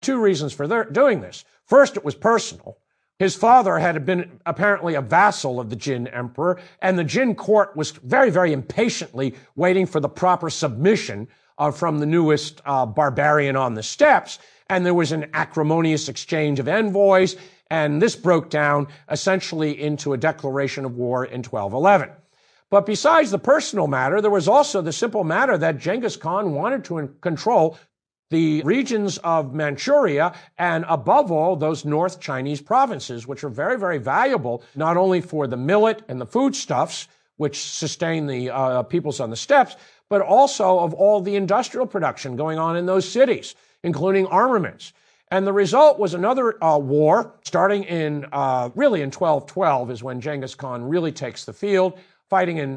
Two reasons for doing this. First, it was personal. His father had been apparently a vassal of the Jin emperor, and the Jin court was very, very impatiently waiting for the proper submission from the newest barbarian on the steppes. And there was an acrimonious exchange of envoys, and this broke down essentially into a declaration of war in 1211. But besides the personal matter, there was also the simple matter that Genghis Khan wanted to control the regions of Manchuria and, above all, those North Chinese provinces, which are very, very valuable, not only for the millet and the foodstuffs, which sustain the peoples on the steppes, but also of all the industrial production going on in those cities, including armaments. And the result was another war, starting really in 1212 is when Genghis Khan really takes the field. Fighting in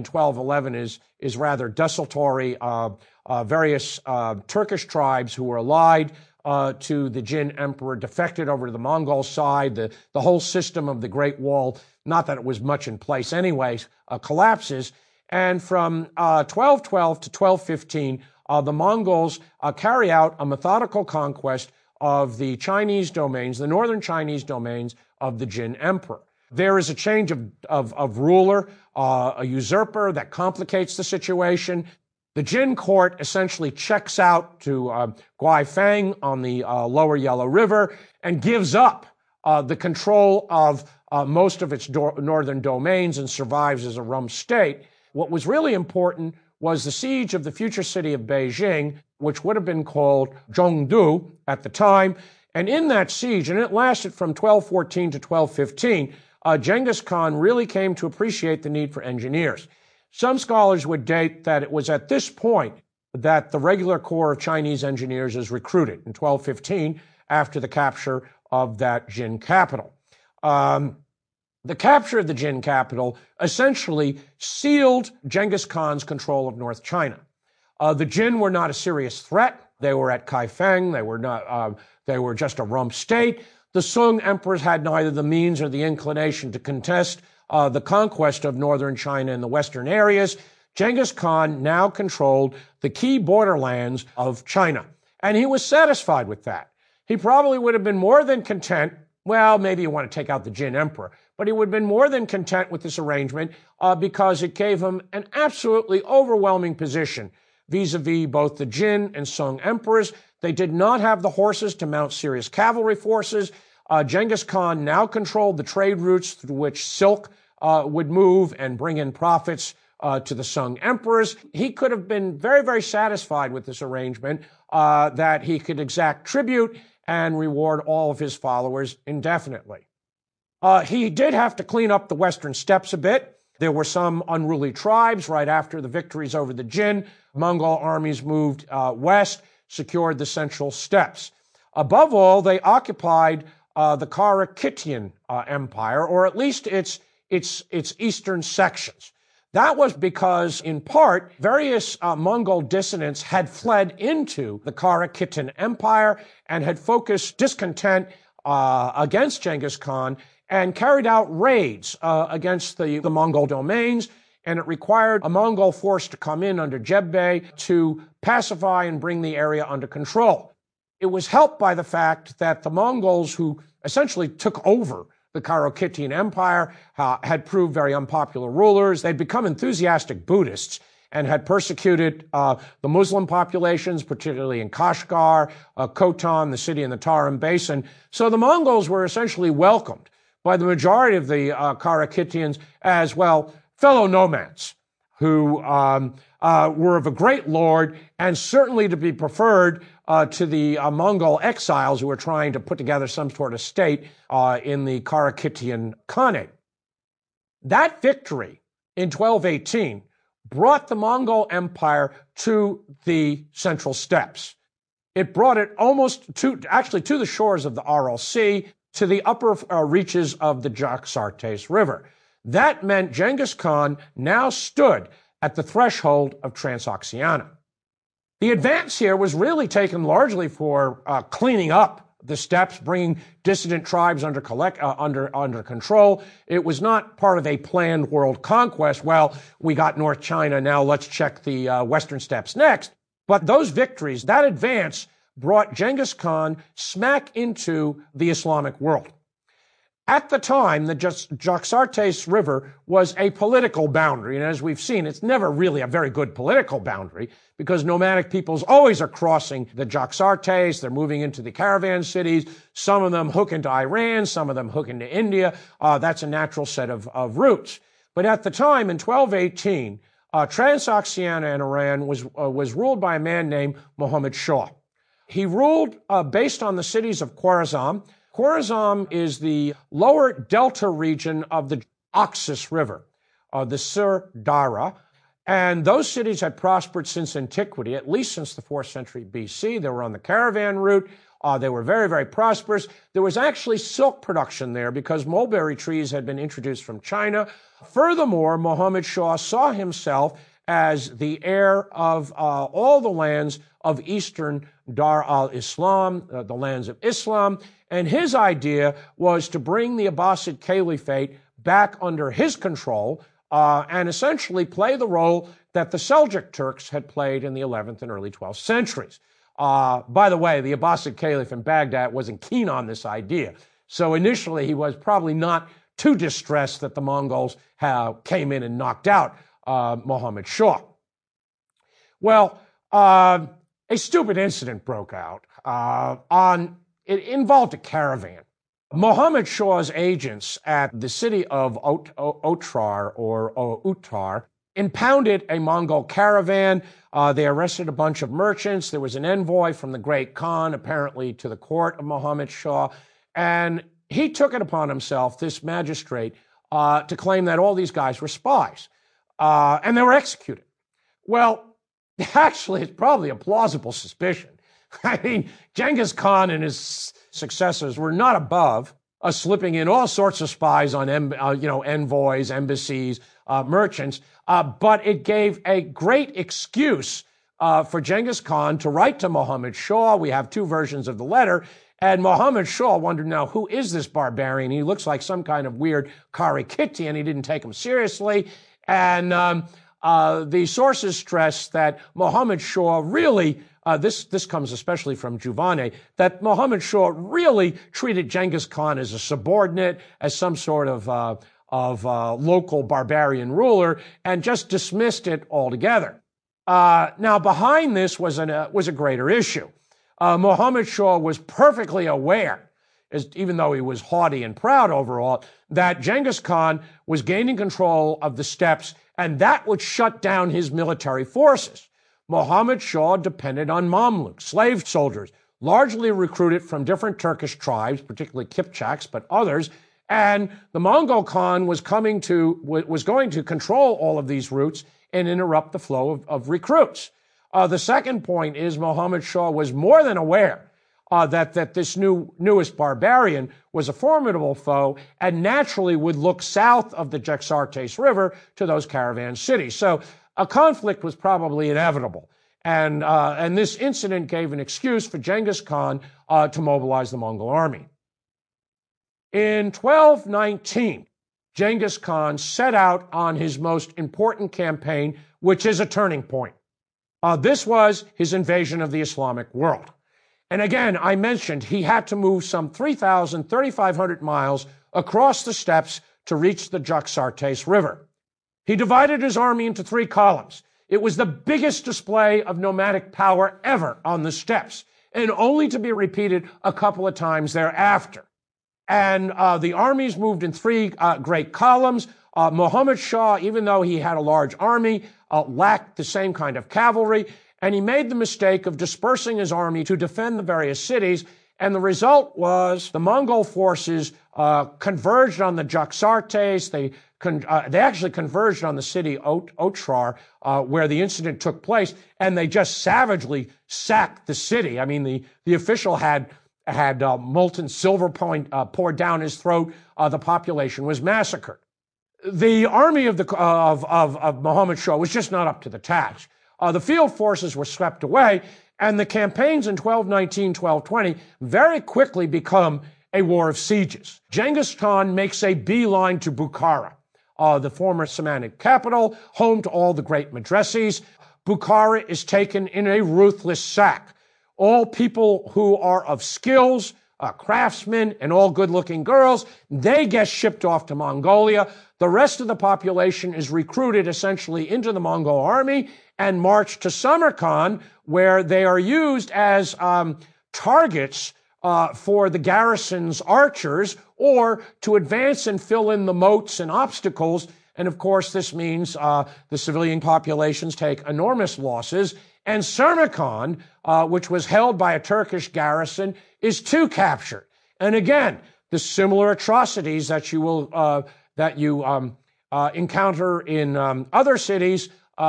1211 is rather desultory. Various Turkish tribes who were allied to the Jin emperor defected over to the Mongol side. The whole system of the Great Wall, not that it was much in place anyway, collapses. And from 1212 to 1215, the Mongols carry out a methodical conquest of the Chinese domains, the northern Chinese domains of the Jin emperor. There is a change of ruler, a usurper that complicates the situation. The Jin court essentially checks out to Guifang on the lower Yellow River and gives up the control of most of its northern domains and survives as a rump state. What was really important was the siege of the future city of Beijing, which would have been called Zhongdu at the time. And in that siege, and it lasted from 1214 to 1215, Genghis Khan really came to appreciate the need for engineers. Some scholars would date that it was at this point that the regular corps of Chinese engineers is recruited in 1215 after the capture of that Jin capital. The capture of the Jin capital essentially sealed Genghis Khan's control of North China. The Jin were not a serious threat. They were at Kaifeng. They were just a rump state. The Sung emperors had neither the means or the inclination to contest the conquest of northern China and the western areas. Genghis Khan now controlled the key borderlands of China, and he was satisfied with that. He probably would have been more than content. Well, maybe you want to take out the Jin emperor, but he would have been more than content with this arrangement because it gave him an absolutely overwhelming position vis-a-vis both the Jin and Sung emperors. They did not have the horses to mount serious cavalry forces. Genghis Khan now controlled the trade routes through which silk would move and bring in profits to the Sung emperors. He could have been very, very satisfied with this arrangement that he could exact tribute and reward all of his followers indefinitely. He did have to clean up the western steppes a bit. There were some unruly tribes right after the victories over the Jin. Mongol armies moved west, secured the central steppes. Above all, they occupied the Karakitian Empire, or at least its eastern sections. That was because, in part, various Mongol dissidents had fled into the Karakitian Empire and had focused discontent against Genghis Khan and carried out raids against the Mongol domains, and it required a Mongol force to come in under Jebbei to pacify and bring the area under control. It was helped by the fact that the Mongols, who essentially took over the Karakitian Empire, had proved very unpopular rulers. They'd become enthusiastic Buddhists and had persecuted the Muslim populations, particularly in Kashgar, Khotan, the city in the Tarim Basin. So the Mongols were essentially welcomed by the majority of the Karakitians as, well, fellow nomads who were of a great lord and certainly to be preferred to the Mongol exiles who were trying to put together some sort of state in the Karakitian Khanate. That victory in 1218 brought the Mongol Empire to the central steppes. It brought it almost to the shores of the Aral Sea, to the upper reaches of the Jaxartes River. That meant Genghis Khan now stood at the threshold of Transoxiana. The advance here was really taken largely for cleaning up the steppes, bringing dissident tribes under control. It was not part of a planned world conquest. Well, we got North China, now let's check the western steppes next. But those victories, that advance, brought Genghis Khan smack into the Islamic world. At the time, the Jaxartes River was a political boundary, and as we've seen, it's never really a very good political boundary because nomadic peoples always are crossing the Jaxartes. They're moving into the caravan cities. Some of them hook into Iran, some of them hook into India. That's a natural set of routes. But at the time, in 1218, Transoxiana in Iran was ruled by a man named Muhammad Shah. He ruled based on the cities of Khwarazm. Khwarazm is the lower delta region of the Oxus River, the Sur Dara, and those cities had prospered since antiquity, at least since the 4th century BC. They were on the caravan route. They were very, very prosperous. There was actually silk production there because mulberry trees had been introduced from China. Furthermore, Muhammad Shah saw himself as the heir of all the lands of Eastern Dar al-Islam, the lands of Islam, and his idea was to bring the Abbasid Caliphate back under his control and essentially play the role that the Seljuk Turks had played in the 11th and early 12th centuries. By the way, the Abbasid Caliph in Baghdad wasn't keen on this idea. So initially, he was probably not too distressed that the Mongols came in and knocked out Muhammad Shah. Well, a stupid incident broke out. It involved a caravan. Muhammad Shah's agents at the city of Otrar or Uttar impounded a Mongol caravan. They arrested a bunch of merchants. There was an envoy from the Great Khan, apparently to the court of Muhammad Shah. And he took it upon himself, this magistrate, to claim that all these guys were spies. And they were executed. Well, actually, it's probably a plausible suspicion. I mean, Genghis Khan and his successors were not above slipping in all sorts of spies on, envoys, embassies, merchants, but it gave a great excuse for Genghis Khan to write to Muhammad Shah. We have two versions of the letter, and Muhammad Shah wondered, now, who is this barbarian? He looks like some kind of weird Karikiti, and he didn't take him seriously. And the sources stress that Muhammad Shah really, this comes especially from Juvane, that Muhammad Shah really treated Genghis Khan as a subordinate, as some sort of local barbarian ruler, and just dismissed it altogether. Now, behind this was a greater issue. Muhammad Shah was perfectly aware, even though he was haughty and proud overall, that Genghis Khan was gaining control of the steppes, and that would shut down his military forces. Muhammad Shah depended on Mamluks, slave soldiers, largely recruited from different Turkish tribes, particularly Kipchaks, but others, and the Mongol Khan was going to control all of these routes and interrupt the flow of recruits. The second point is Muhammad Shah was more than aware that this newest barbarian was a formidable foe and naturally would look south of the Jaxartes River to those caravan cities. So a conflict was probably inevitable. And this incident gave an excuse for Genghis Khan to mobilize the Mongol army. In 1219, Genghis Khan set out on his most important campaign, which is a turning point. This was his invasion of the Islamic world. And again, I mentioned he had to move some 3,500 miles across the steppes to reach the Jaxartes River. He divided his army into 3 columns. It was the biggest display of nomadic power ever on the steppes, and only to be repeated a couple of times thereafter. And the armies moved in 3 great columns. Muhammad Shah, even though he had a large army, lacked the same kind of cavalry, and he made the mistake of dispersing his army to defend the various cities, and the result was the Mongol forces converged on the Jaxartes. They actually converged on the city Otrar, where the incident took place, and they just savagely sacked the city. I mean, the official had molten silver poured down his throat. The population was massacred. The army of Muhammad Shah was just not up to the task. The field forces were swept away, and the campaigns in 1219, 1220 very quickly become a war of sieges. Genghis Khan makes a beeline to Bukhara, the former Samanid capital, home to all the great madrasis. Bukhara is taken in a ruthless sack. all people who are of skills, craftsmen, and all good-looking girls, they get shipped off to Mongolia. The rest of the population is recruited essentially into the Mongol army and marched to Samarkand, where they are used as targets for the garrison's archers, or to advance and fill in the moats and obstacles. And of course, this means the civilian populations take enormous losses. And Samarkand, which was held by a Turkish garrison, is too captured. And again, the similar atrocities that you will encounter in other cities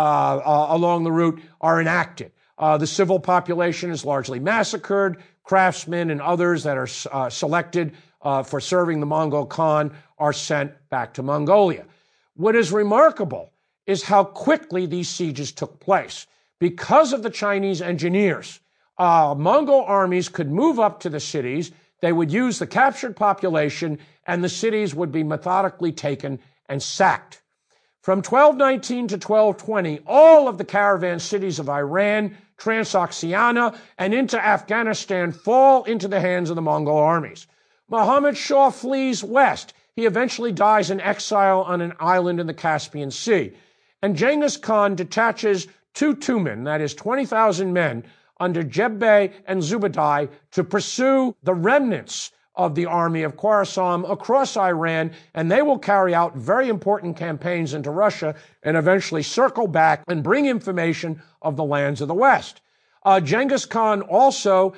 along the route are enacted. The civil population is largely massacred. Craftsmen and others that are selected for serving the Mongol Khan are sent back to Mongolia. What is remarkable is how quickly these sieges took place. Because of the Chinese engineers, Mongol armies could move up to the cities. They would use the captured population, and the cities would be methodically taken and sacked. From 1219 to 1220, all of the caravan cities of Iran, Transoxiana, and into Afghanistan fall into the hands of the Mongol armies. Muhammad Shah flees west. He eventually dies in exile on an island in the Caspian Sea. And Genghis Khan detaches 2 Tumen, that is 20,000 men, under Jebbei and Zubeydeh to pursue the remnants of the army of Khorasan across Iran, and they will carry out very important campaigns into Russia and eventually circle back and bring information of the lands of the West. Genghis Khan also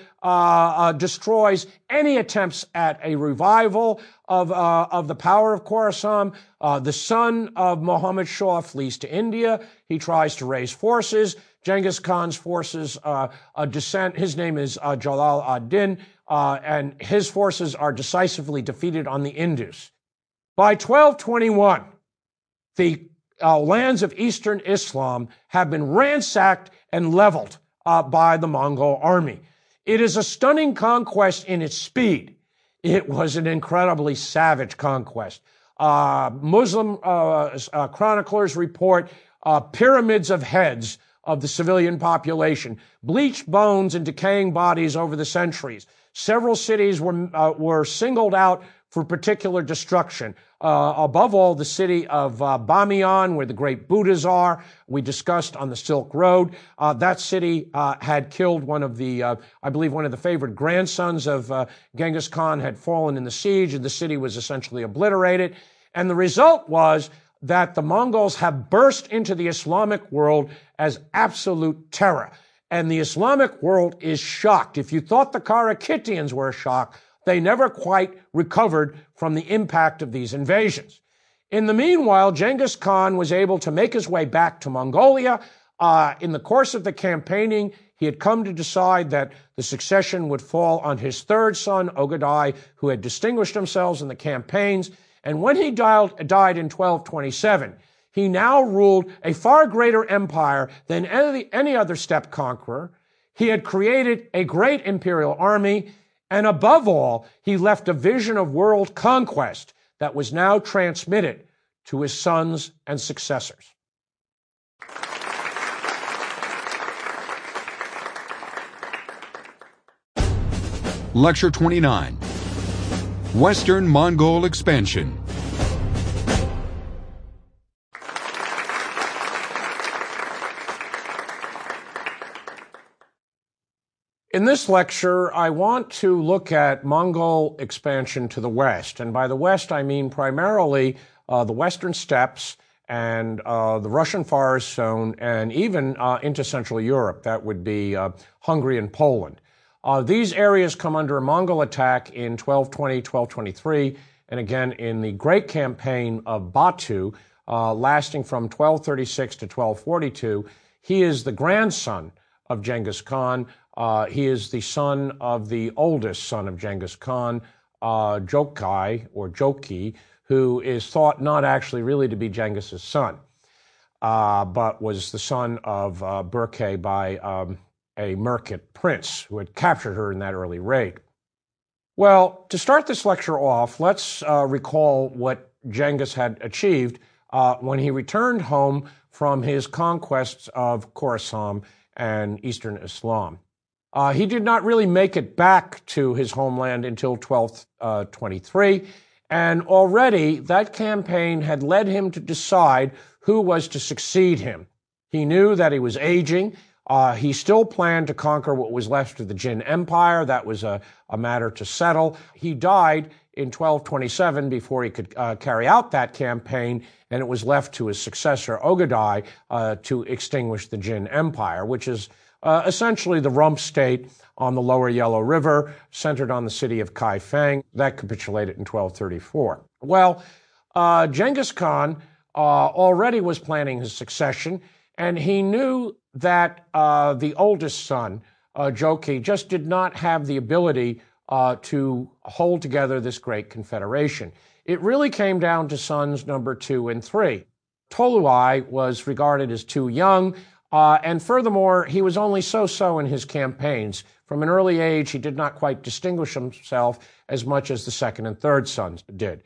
destroys any attempts at a revival of the power of Khorasan. The son of Muhammad Shah flees to India. He tries to raise forces. Genghis Khan's forces descend. His name is Jalal ad-Din, and his forces are decisively defeated on the Indus. By 1221, the lands of Eastern Islam have been ransacked and leveled by the Mongol army. It is a stunning conquest in its speed. It was an incredibly savage conquest. Muslim chroniclers report pyramids of heads of the civilian population, bleached bones and decaying bodies over the centuries. Several cities were singled out for particular destruction. Above all, the city of Bamiyan, where the great Buddhas are, we discussed on the Silk Road. That city had killed one of the favored grandsons of Genghis Khan had fallen in the siege, and the city was essentially obliterated. And the result was that the Mongols have burst into the Islamic world as absolute terror. And the Islamic world is shocked. If you thought the Karakhitians were a shock, they never quite recovered from the impact of these invasions. In the meanwhile, Genghis Khan was able to make his way back to Mongolia. In the course of the campaigning, he had come to decide that the succession would fall on his third son, Ogadai, who had distinguished themselves in the campaigns. And when he died in 1227, he now ruled a far greater empire than any other steppe conqueror. He had created a great imperial army. And above all, he left a vision of world conquest that was now transmitted to his sons and successors. Lecture 29. Western Mongol Expansion. In this lecture, I want to look at Mongol expansion to the west. And by the west, I mean primarily the western steppes and the Russian forest zone, and even into Central Europe. That would be Hungary and Poland. These areas come under a Mongol attack in 1220, 1223, and again in the Great Campaign of Batu, lasting from 1236 to 1242. He is the grandson of Genghis Khan. He is the son of the oldest son of Genghis Khan, Joki, who is thought not actually really to be Genghis's son, but was the son of Berke by a Merkit prince who had captured her in that early raid. Well, to start this lecture off, let's recall what Genghis had achieved when he returned home from his conquests of Khorasan and Eastern Islam. He did not really make it back to his homeland until 1223, and already that campaign had led him to decide who was to succeed him. He knew that he was aging. He still planned to conquer what was left of the Jin Empire. That was a matter to settle. He died in 1227 before he could carry out that campaign, and it was left to his successor, Ogadai, to extinguish the Jin Empire, which is essentially the rump state on the lower Yellow River, centered on the city of Kaifeng. That capitulated in 1234. Well, Genghis Khan already was planning his succession, and he knew that the oldest son, Jochi, just did not have the ability to hold together this great confederation. It really came down to sons number 2 and 3. Tolui was regarded as too young, and furthermore, he was only so-so in his campaigns. From an early age, he did not quite distinguish himself as much as the second and third sons did.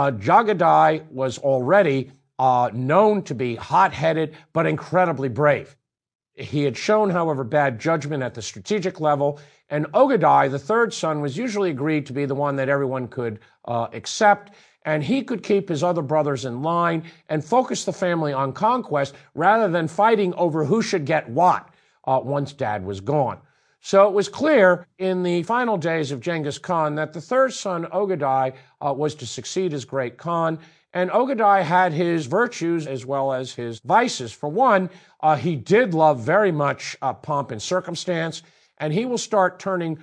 Jagadai was already known to be hot-headed but incredibly brave. He had shown, however, bad judgment at the strategic level, and Ogadai, the third son, was usually agreed to be the one that everyone could accept, and he could keep his other brothers in line and focus the family on conquest rather than fighting over who should get what once Dad was gone. So it was clear in the final days of Genghis Khan that the third son, Ogadai, was to succeed as great Khan. And Ogadai had his virtues as well as his vices. For one, he did love very much pomp and circumstance, and he will start turning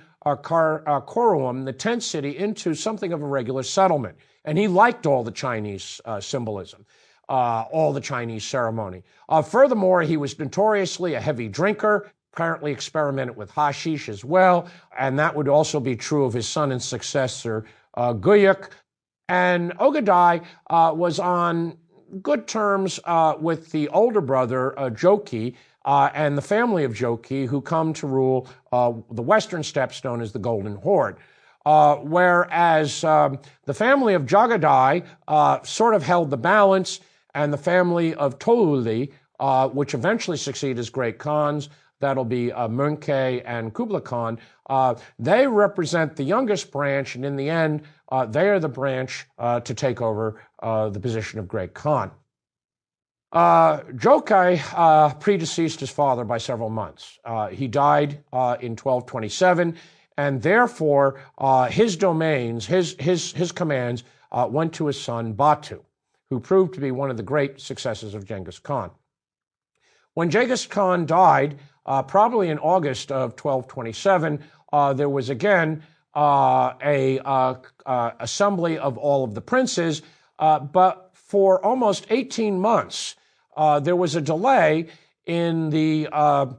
Koroum, the tent city, into something of a regular settlement. And he liked all the Chinese symbolism, all the Chinese ceremony. Furthermore, he was notoriously a heavy drinker, apparently experimented with hashish as well, and that would also be true of his son and successor, Guyuk. And Ogadai was on good terms with the older brother, Jochi, and the family of Jochi, who come to rule the western steppes known as the Golden Horde. Whereas the family of Jagadai sort of held the balance, and the family of Tolui, which eventually succeed as great Khans, that'll be Mönke and Kublai Khan, they represent the youngest branch, and in the end, they are the branch to take over the position of great Khan. Jokai predeceased his father by several months. He died in 1227, and therefore his domains, his commands, went to his son Batu, who proved to be one of the great successors of Genghis Khan. When Genghis Khan died, probably in August of 1227, there was again a assembly of all of the princes, but for almost 18 months, there was a delay in the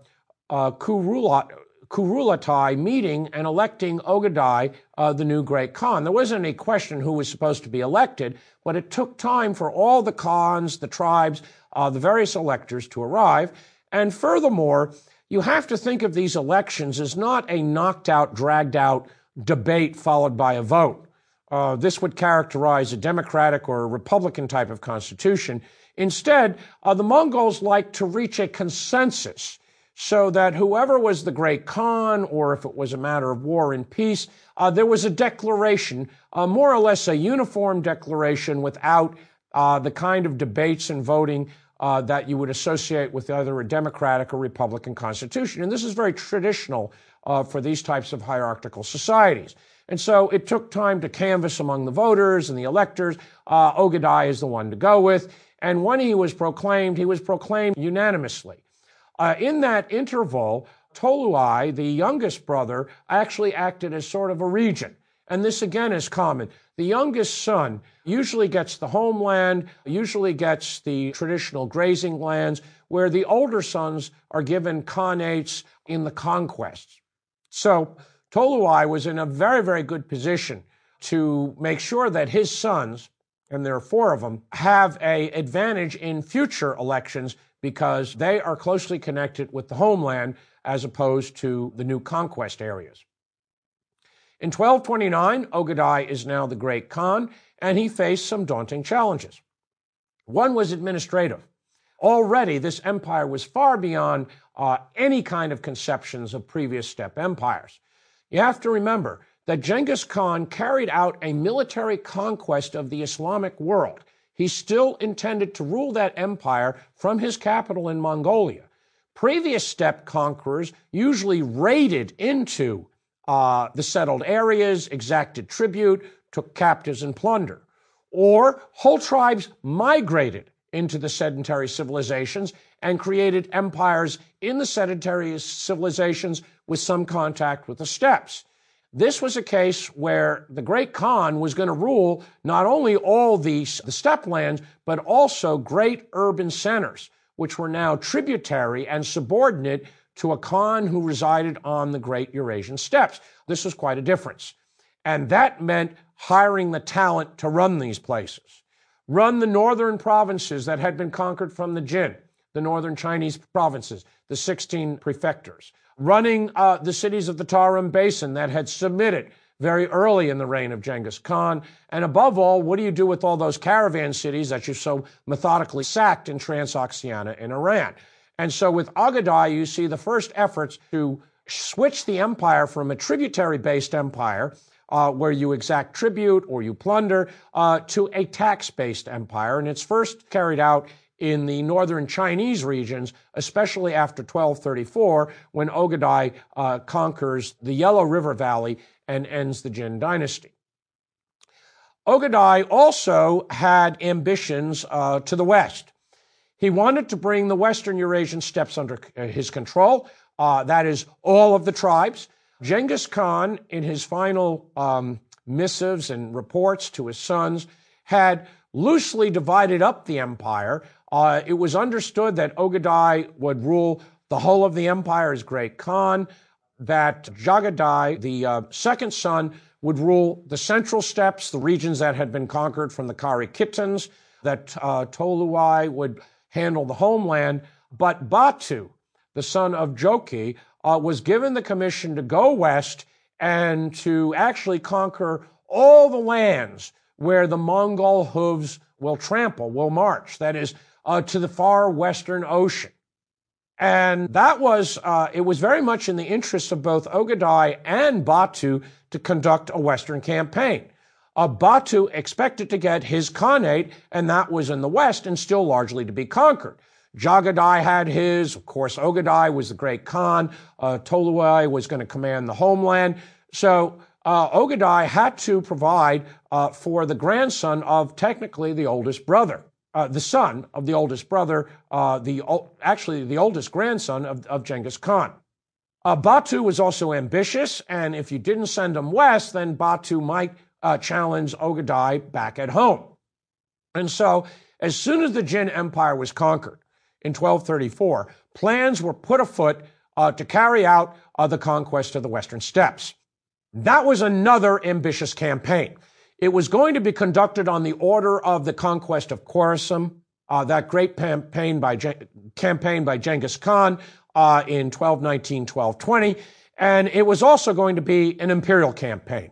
Kurulatai meeting and electing Ogadai, the new great Khan. There wasn't any question who was supposed to be elected, but it took time for all the Khans, the tribes, the various electors to arrive. And furthermore, you have to think of these elections as not a knocked-out, dragged-out debate followed by a vote. This would characterize a democratic or a republican type of constitution. Instead, the Mongols liked to reach a consensus so that whoever was the great Khan, or if it was a matter of war and peace, there was a declaration, more or less a uniform declaration without the kind of debates and voting that you would associate with either a democratic or republican constitution. And this is very traditional for these types of hierarchical societies. And so it took time to canvass among the voters and the electors. Ogadai is the one to go with. And when he was proclaimed unanimously. In that interval, Tolui, the youngest brother, actually acted as sort of a regent. And this again is common. The youngest son usually gets the homeland, usually gets the traditional grazing lands, where the older sons are given khanates in the conquests. So Tolui was in a very, very good position to make sure that his sons, and there are 4 of them, have an advantage in future elections because they are closely connected with the homeland as opposed to the new conquest areas. In 1229, Ogadai is now the great Khan, and he faced some daunting challenges. One was administrative. Already, this empire was far beyond any kind of conceptions of previous steppe empires. You have to remember that Genghis Khan carried out a military conquest of the Islamic world. He still intended to rule that empire from his capital in Mongolia. Previous steppe conquerors usually raided into the settled areas, exacted tribute, took captives and plunder. Or whole tribes migrated into the sedentary civilizations and created empires in the sedentary civilizations with some contact with the steppes. This was a case where the great Khan was going to rule not only all the steppe lands, but also great urban centers, which were now tributary and subordinate to a Khan who resided on the great Eurasian steppes. This was quite a difference. And that meant hiring the talent to run these places. Run the northern provinces that had been conquered from the Jin, the northern Chinese provinces, the 16 prefectures. Running the cities of the Tarim Basin that had submitted very early in the reign of Genghis Khan. And above all, what do you do with all those caravan cities that you so methodically sacked in Transoxiana in Iran? And so with Ogadai, you see the first efforts to switch the empire from a tributary-based empire, where you exact tribute or you plunder, to a tax-based empire. And it's first carried out in the northern Chinese regions, especially after 1234, when Ogadai conquers the Yellow River Valley and ends the Jin dynasty. Ogadai also had ambitions to the west. He wanted to bring the western Eurasian steppes under his control, that is, all of the tribes. Genghis Khan, in his final missives and reports to his sons, had loosely divided up the empire. It was understood that Ogadai would rule the whole of the empire as Great Khan, that Jagadai, the second son, would rule the central steppes, the regions that had been conquered from the Kari Kittans, that Toluai would handle the homeland, but Batu, the son of Joki, was given the commission to go west and to actually conquer all the lands where the Mongol hooves will trample, will march, that is, to the far western ocean. And that was, it was very much in the interest of both Ogadai and Batu to conduct a western campaign. Batu expected to get his Khanate, and that was in the west and still largely to be conquered. Jagadai had his, of course, Ogadai was the great Khan, Toluai was going to command the homeland. So Ogadai had to provide for the grandson of technically the oldest brother, the son of the oldest brother, actually the oldest grandson of Genghis Khan. Batu was also ambitious, and if you didn't send him west, then Batu might challenge Ogadai back at home. And so as soon as the Jin Empire was conquered, in 1234, plans were put afoot to carry out the conquest of the western steppes. That was another ambitious campaign. It was going to be conducted on the order of the conquest of Khorasan, that great campaign by Genghis Khan in 1219-1220, and it was also going to be an imperial campaign.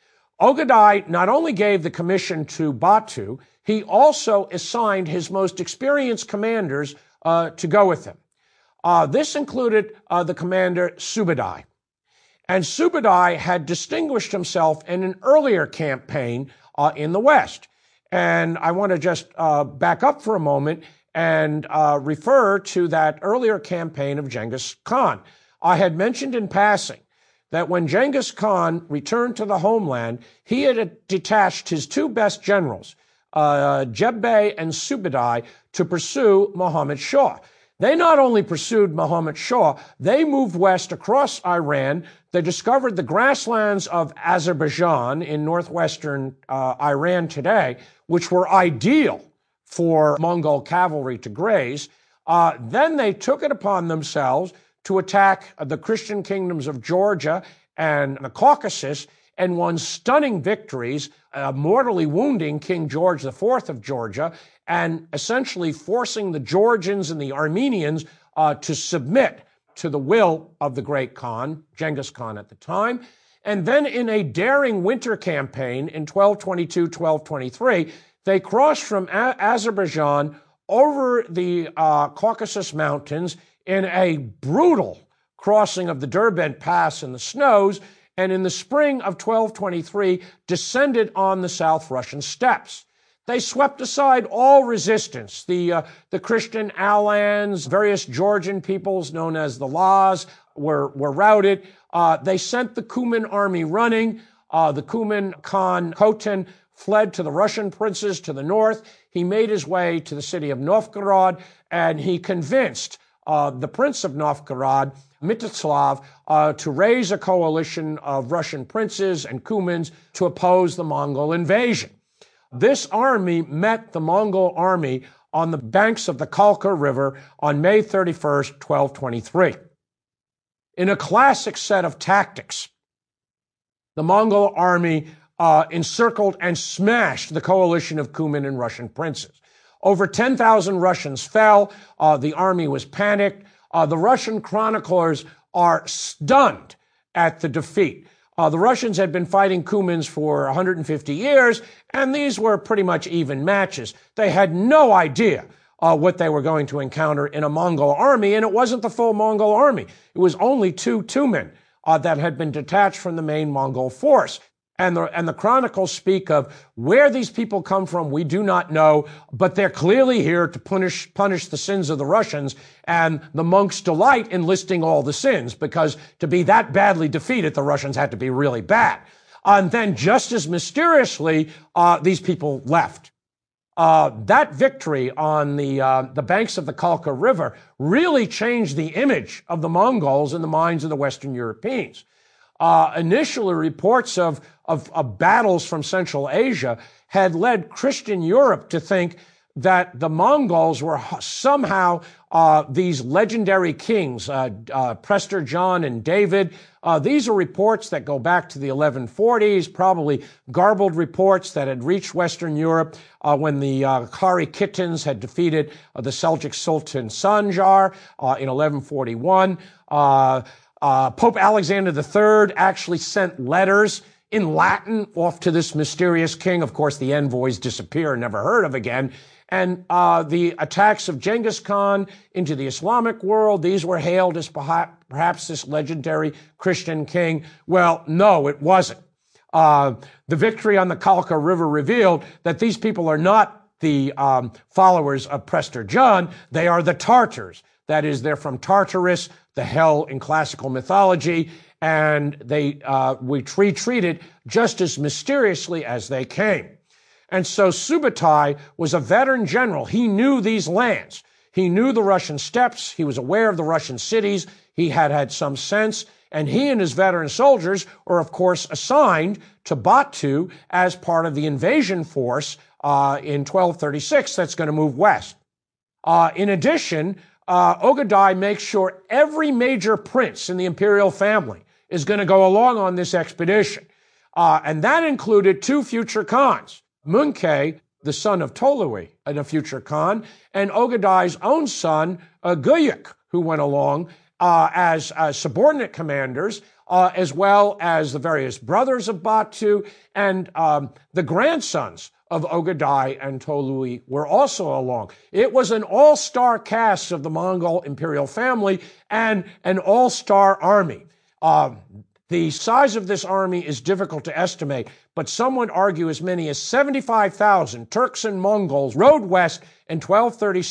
Ogadai not only gave the commission to Batu, he also assigned his most experienced commanders to go with him. This included the commander Subadai. And Subadai had distinguished himself in an earlier campaign in the West. And I want to just back up for a moment and refer to that earlier campaign of Genghis Khan. I had mentioned in passing that when Genghis Khan returned to the homeland, he had detached his two best generals, Jebbei and Subadai, to pursue Muhammad Shah. They not only pursued Muhammad Shah, they moved west across Iran. They discovered the grasslands of Azerbaijan in northwestern Iran today, which were ideal for Mongol cavalry to graze. Then they took it upon themselves to attack the Christian kingdoms of Georgia and the Caucasus and won stunning victories, mortally wounding King George IV of Georgia and essentially forcing the Georgians and the Armenians to submit to the will of the great Khan, Genghis Khan at the time. And then in a daring winter campaign in 1222-1223, they crossed from Azerbaijan over the Caucasus Mountains in a brutal crossing of the Derbent Pass in the snows, and in the spring of 1223 descended on the South Russian steppes. They swept aside all resistance. The Christian Alans, various Georgian peoples known as the Laz were routed. They sent the Cuman army running. The Cuman Khan Khotin fled to the Russian princes to the north. He made his way to the city of Novgorod, and he convinced the Prince of Novgorod, Mstislav, to raise a coalition of Russian princes and Cumans to oppose the Mongol invasion. This army met the Mongol army on the banks of the Kalka River on May 31st, 1223. In a classic set of tactics, the Mongol army encircled and smashed the coalition of Cuman and Russian princes. Over 10,000 Russians fell. The army was panicked. The Russian chroniclers are stunned at the defeat. The Russians had been fighting Cumans for 150 years, and these were pretty much even matches. They had no idea what they were going to encounter in a Mongol army, and it wasn't the full Mongol army. It was only 2 Tumen that had been detached from the main Mongol force. And the chronicles speak of where these people come from, we do not know, but they're clearly here to punish the sins of the Russians, and the monks delight in listing all the sins, because to be that badly defeated, the Russians had to be really bad. And then just as mysteriously, these people left. That victory on the banks of the Kalka River really changed the image of the Mongols in the minds of the Western Europeans. Initially, reports of battles from Central Asia had led Christian Europe to think that the Mongols were somehow these legendary kings, Prester John and David. These are reports that go back to the 1140s, probably garbled reports that had reached Western Europe when the Kari Kittans had defeated the Seljuk Sultan Sanjar in 1141. Pope Alexander III actually sent letters in Latin off to this mysterious king. Of course, the envoys disappear, never heard of again. And the attacks of Genghis Khan into the Islamic world, these were hailed as perhaps this legendary Christian king. Well, no, it wasn't. The victory on the Kalka River revealed that these people are not the followers of Prester John. They are the Tartars. That is, they're from Tartarus, the hell in classical mythology, and they were treated just as mysteriously as they came. And so Subutai was a veteran general. He knew these lands. He knew the Russian steppes. He was aware of the Russian cities. He had some sense. And he and his veteran soldiers were, of course, assigned to Batu as part of the invasion force in 1236 that's going to move west. In addition, Ogadai makes sure every major prince in the imperial family is going to go along on this expedition. And that included 2 future khans, Munkeh, the son of Tolui, and a future khan, and Ogadai's own son, Guyuk, who went along as subordinate commanders, as well as the various brothers of Batu, and the grandsons of Ogadai and Tolui were also along. It was an all-star cast of the Mongol imperial family and an all-star army. The size of this army is difficult to estimate, but some would argue as many as 75,000 Turks and Mongols rode west in 1236